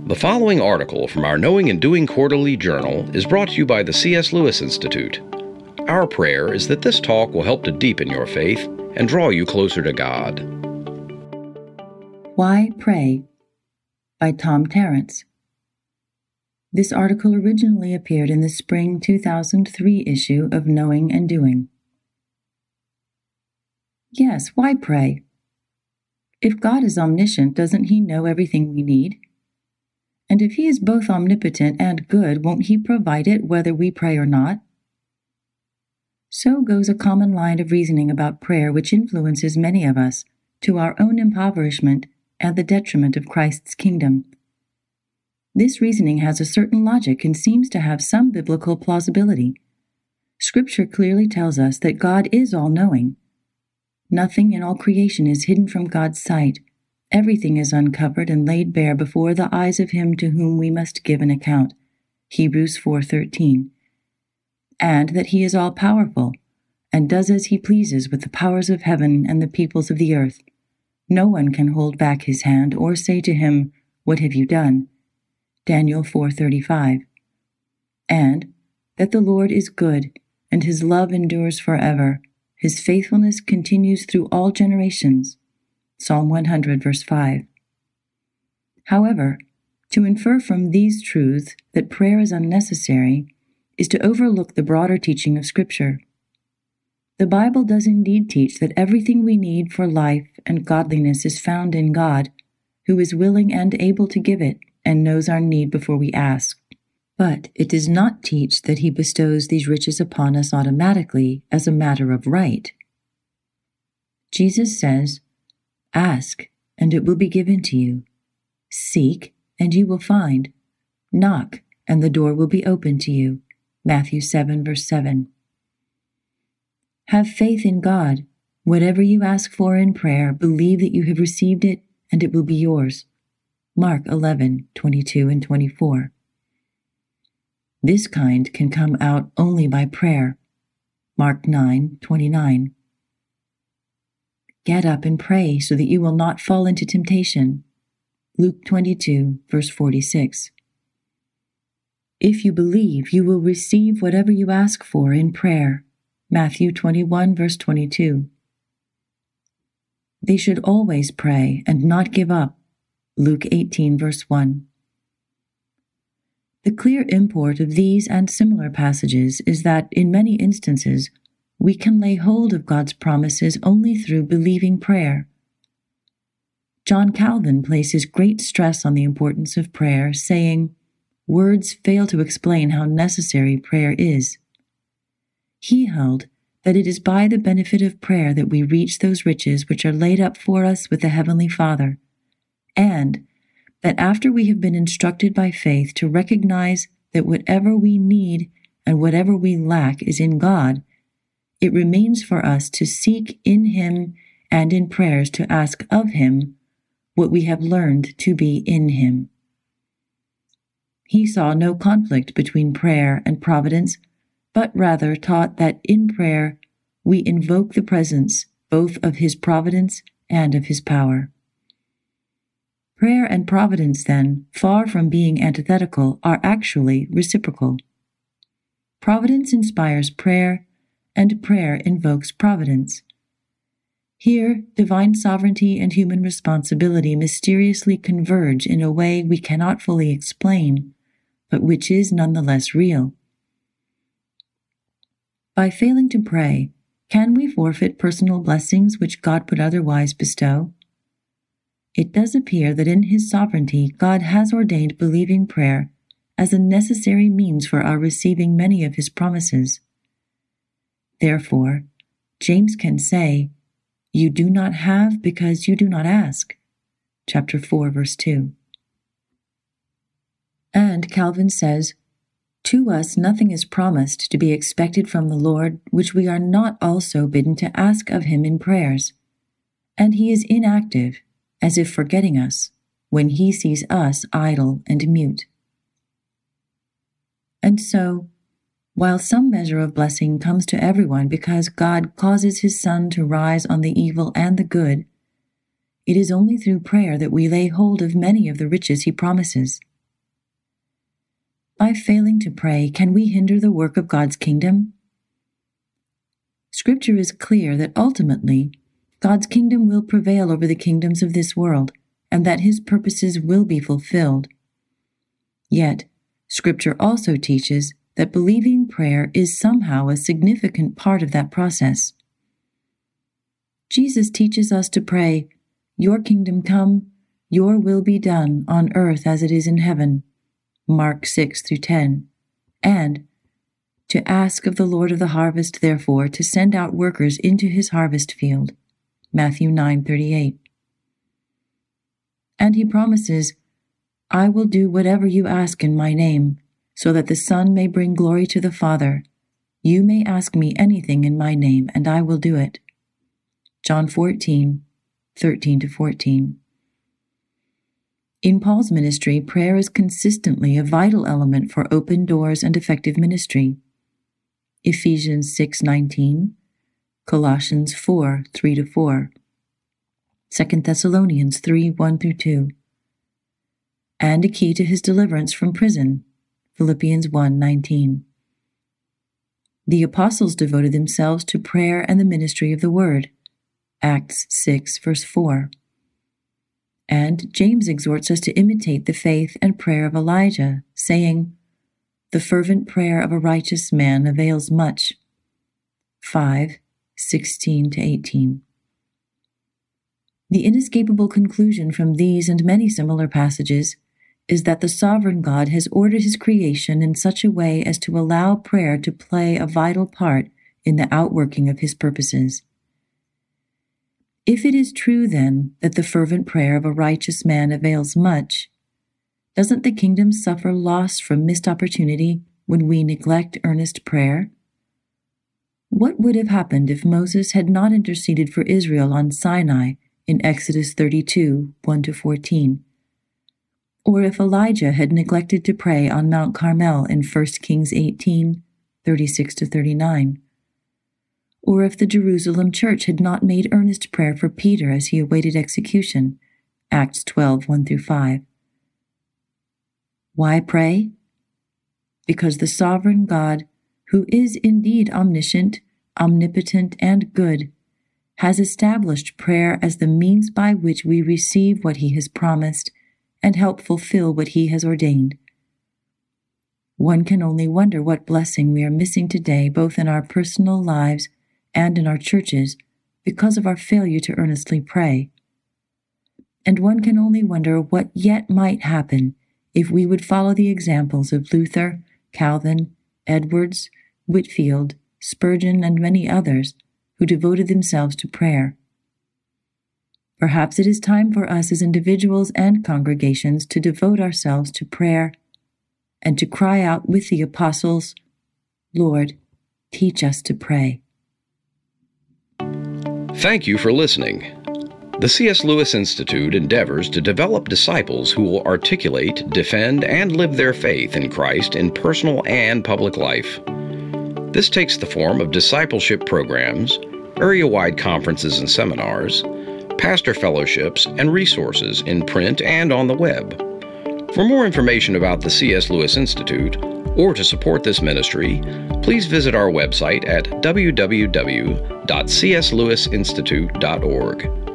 The following article from our Knowing and Doing Quarterly Journal is brought to you by the C.S. Lewis Institute. Our prayer is that this talk will help to deepen your faith and draw you closer to God. Why Pray? By Tom Terrence. This article originally appeared in the spring 2003 issue of Knowing and Doing. Yes, why pray? If God is omniscient, doesn't He know everything we need? And if He is both omnipotent and good, won't He provide it whether we pray or not? So goes a common line of reasoning about prayer which influences many of us, to our own impoverishment and the detriment of Christ's kingdom. This reasoning has a certain logic and seems to have some biblical plausibility. Scripture clearly tells us that God is all-knowing. Nothing in all creation is hidden from God's sight. Everything is uncovered and laid bare before the eyes of Him to whom we must give an account. Hebrews 4:13. And that He is all-powerful, and does as He pleases with the powers of heaven and the peoples of the earth. No one can hold back His hand or say to Him, "What have you done?" Daniel 4:35. And that the Lord is good, and His love endures forever. His faithfulness continues through all generations. Psalm 100, verse 5. However, to infer from these truths that prayer is unnecessary is to overlook the broader teaching of Scripture. The Bible does indeed teach that everything we need for life and godliness is found in God, who is willing and able to give it and knows our need before we ask. But it does not teach that He bestows these riches upon us automatically as a matter of right. Jesus says, "Ask, and it will be given to you. Seek, and you will find. Knock, and the door will be opened to you." Matthew 7, verse 7. Have faith in God. Whatever you ask for in prayer, believe that you have received it, and it will be yours. Mark 11:22 and 24. This kind can come out only by prayer. Mark 9:29. Get up and pray so that you will not fall into temptation. Luke 22, verse 46. If you believe, you will receive whatever you ask for in prayer. Matthew 21, verse 22. They should always pray and not give up. Luke 18, verse 1. The clear import of these and similar passages is that, in many instances, we can lay hold of God's promises only through believing prayer. John Calvin places great stress on the importance of prayer, saying, "Words fail to explain how necessary prayer is." He held that it is by the benefit of prayer that we reach those riches which are laid up for us with the Heavenly Father, and that after we have been instructed by faith to recognize that whatever we need and whatever we lack is in God, it remains for us to seek in Him and in prayers to ask of Him what we have learned to be in Him. He saw no conflict between prayer and providence, but rather taught that in prayer we invoke the presence both of His providence and of His power. Prayer and providence, then, far from being antithetical, are actually reciprocal. Providence inspires prayer, and prayer invokes providence. Here, divine sovereignty and human responsibility mysteriously converge in a way we cannot fully explain, but which is nonetheless real. By failing to pray, can we forfeit personal blessings which God would otherwise bestow? It does appear that in His sovereignty, God has ordained believing prayer as a necessary means for our receiving many of His promises. Therefore, James can say, "You do not have because you do not ask." Chapter 4, verse 2. And Calvin says, "To us nothing is promised to be expected from the Lord which we are not also bidden to ask of Him in prayers. And He is inactive, as if forgetting us, when He sees us idle and mute." And so, while some measure of blessing comes to everyone because God causes His sun to rise on the evil and the good, it is only through prayer that we lay hold of many of the riches He promises. By failing to pray, can we hinder the work of God's kingdom? Scripture is clear that ultimately, God's kingdom will prevail over the kingdoms of this world, and that His purposes will be fulfilled. Yet, Scripture also teaches that believing prayer is somehow a significant part of that process. Jesus teaches us to pray, "Your kingdom come, your will be done on earth as it is in heaven," Mark 6-10, and to ask of the Lord of the harvest, therefore, to send out workers into His harvest field, Matthew 9:38. And He promises, "I will do whatever you ask in my name, so that the Son may bring glory to the Father. You may ask me anything in my name, and I will do it." John 14:13-14. In Paul's ministry, prayer is consistently a vital element for open doors and effective ministry. Ephesians 6:19, Colossians 4:3-4, 2 Thessalonians 3:1-2, and a key to his deliverance from prison, Philippians 1:19. The apostles devoted themselves to prayer and the ministry of the word, Acts 6:4. And James exhorts us to imitate the faith and prayer of Elijah, saying, "The fervent prayer of a righteous man avails much." 5:16-18. The inescapable conclusion from these and many similar passages is that the sovereign God has ordered His creation in such a way as to allow prayer to play a vital part in the outworking of His purposes. If it is true, then, that the fervent prayer of a righteous man avails much, doesn't the kingdom suffer loss from missed opportunity when we neglect earnest prayer? What would have happened if Moses had not interceded for Israel on Sinai in Exodus 32:1-14? Or if Elijah had neglected to pray on Mount Carmel in 1 Kings 18:36-39? Or if the Jerusalem church had not made earnest prayer for Peter as he awaited execution, Acts 12:1-5. Why pray? Because the sovereign God, who is indeed omniscient, omnipotent, and good, has established prayer as the means by which we receive what He has promised and help fulfill what He has ordained. One can only wonder what blessing we are missing today, both in our personal lives and in our churches, because of our failure to earnestly pray. And one can only wonder what yet might happen if we would follow the examples of Luther, Calvin, Edwards, Whitefield, Spurgeon, and many others who devoted themselves to prayer. Perhaps it is time for us as individuals and congregations to devote ourselves to prayer and to cry out with the apostles, "Lord, teach us to pray." Thank you for listening. The C.S. Lewis Institute endeavors to develop disciples who will articulate, defend, and live their faith in Christ in personal and public life. This takes the form of discipleship programs, area-wide conferences and seminars, pastor fellowships, and resources in print and on the web. For more information about the C.S. Lewis Institute, or to support this ministry, please visit our website at www.cslewisinstitute.org.